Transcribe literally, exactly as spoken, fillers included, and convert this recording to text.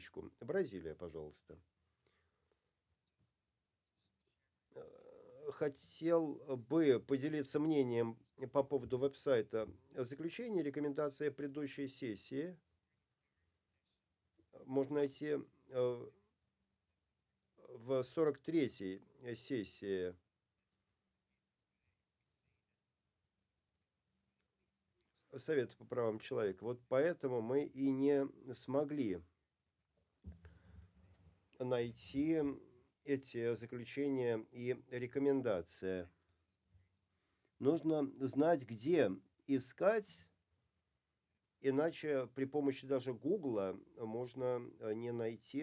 секундочку. Бразилия, пожалуйста. Э, хотел бы поделиться мнением по поводу веб-сайта. Заключение, рекомендации предыдущей сессии. Можно найти э, в сорок третьей сессии. Совета по правам человека. Вот поэтому мы и не смогли найти эти заключения и рекомендации. Нужно знать, где искать, иначе при помощи даже Гугла можно не найти